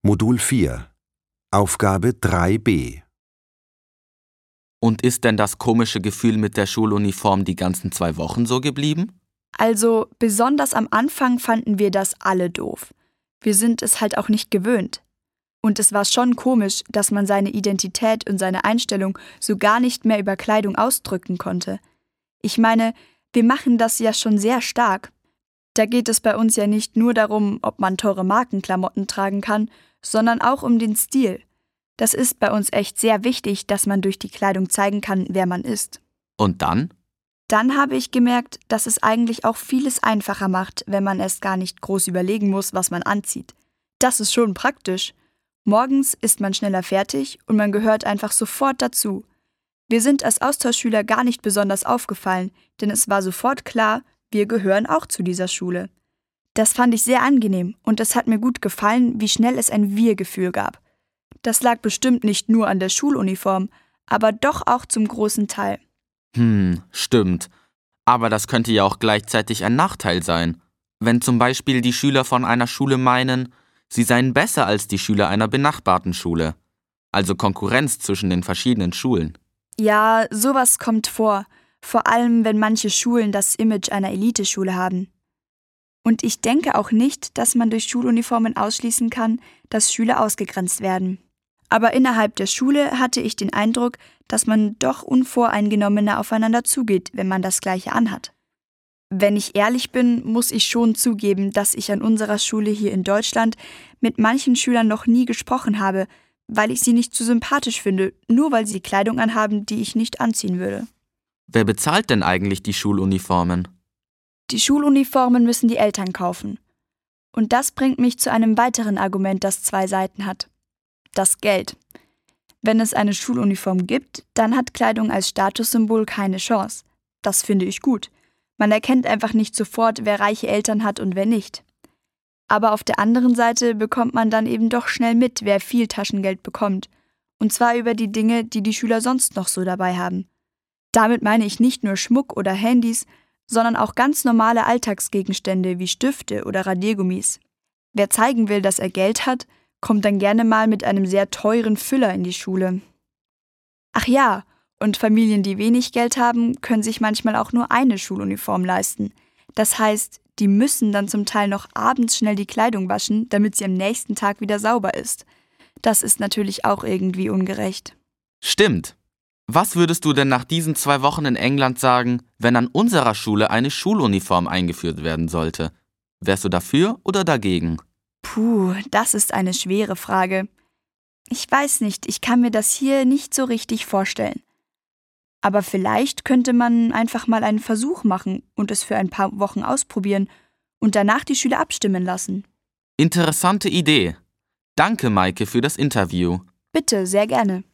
Modul 4 Aufgabe 3b. Und ist denn das komische Gefühl mit der Schuluniform die ganzen 2 Wochen so geblieben? Also, besonders am Anfang fanden wir das alle doof. Wir sind es halt auch nicht gewöhnt. Und es war schon komisch, dass man seine Identität und seine Einstellung so gar nicht mehr über Kleidung ausdrücken konnte. Ich meine, wir machen das ja schon sehr stark. Da geht es bei uns ja nicht nur darum, ob man teure Markenklamotten tragen kann, sondern auch um den Stil. Das ist bei uns echt sehr wichtig, dass man durch die Kleidung zeigen kann, wer man ist. Und dann? Dann habe ich gemerkt, dass es eigentlich auch vieles einfacher macht, wenn man erst gar nicht groß überlegen muss, was man anzieht. Das ist schon praktisch. Morgens ist man schneller fertig und man gehört einfach sofort dazu. Wir sind als Austauschschüler gar nicht besonders aufgefallen, denn es war sofort klar, wir gehören auch zu dieser Schule. Das fand ich sehr angenehm und es hat mir gut gefallen, wie schnell es ein Wir-Gefühl gab. Das lag bestimmt nicht nur an der Schuluniform, aber doch auch zum großen Teil. Stimmt. Aber das könnte ja auch gleichzeitig ein Nachteil sein. Wenn zum Beispiel die Schüler von einer Schule meinen, sie seien besser als die Schüler einer benachbarten Schule. Also Konkurrenz zwischen den verschiedenen Schulen. Ja, sowas kommt vor allem wenn manche Schulen das Image einer Eliteschule haben. Und ich denke auch nicht, dass man durch Schuluniformen ausschließen kann, dass Schüler ausgegrenzt werden. Aber innerhalb der Schule hatte ich den Eindruck, dass man doch unvoreingenommener aufeinander zugeht, wenn man das Gleiche anhat. Wenn ich ehrlich bin, muss ich schon zugeben, dass ich an unserer Schule hier in Deutschland mit manchen Schülern noch nie gesprochen habe, weil ich sie nicht zu sympathisch finde, nur weil sie Kleidung anhaben, die ich nicht anziehen würde. Wer bezahlt denn eigentlich die Schuluniformen? Die Schuluniformen müssen die Eltern kaufen. Und das bringt mich zu einem weiteren Argument, das 2 Seiten hat. Das Geld. Wenn es eine Schuluniform gibt, dann hat Kleidung als Statussymbol keine Chance. Das finde ich gut. Man erkennt einfach nicht sofort, wer reiche Eltern hat und wer nicht. Aber auf der anderen Seite bekommt man dann eben doch schnell mit, wer viel Taschengeld bekommt. Und zwar über die Dinge, die die Schüler sonst noch so dabei haben. Damit meine ich nicht nur Schmuck oder Handys, sondern auch ganz normale Alltagsgegenstände wie Stifte oder Radiergummis. Wer zeigen will, dass er Geld hat, kommt dann gerne mal mit einem sehr teuren Füller in die Schule. Ach ja, und Familien, die wenig Geld haben, können sich manchmal auch nur eine Schuluniform leisten. Das heißt, die müssen dann zum Teil noch abends schnell die Kleidung waschen, damit sie am nächsten Tag wieder sauber ist. Das ist natürlich auch irgendwie ungerecht. Stimmt. Was würdest du denn nach diesen 2 Wochen in England sagen, wenn an unserer Schule eine Schuluniform eingeführt werden sollte? Wärst du dafür oder dagegen? Das ist eine schwere Frage. Ich weiß nicht, ich kann mir das hier nicht so richtig vorstellen. Aber vielleicht könnte man einfach mal einen Versuch machen und es für ein paar Wochen ausprobieren und danach die Schüler abstimmen lassen. Interessante Idee. Danke, Maike, für das Interview. Bitte, sehr gerne.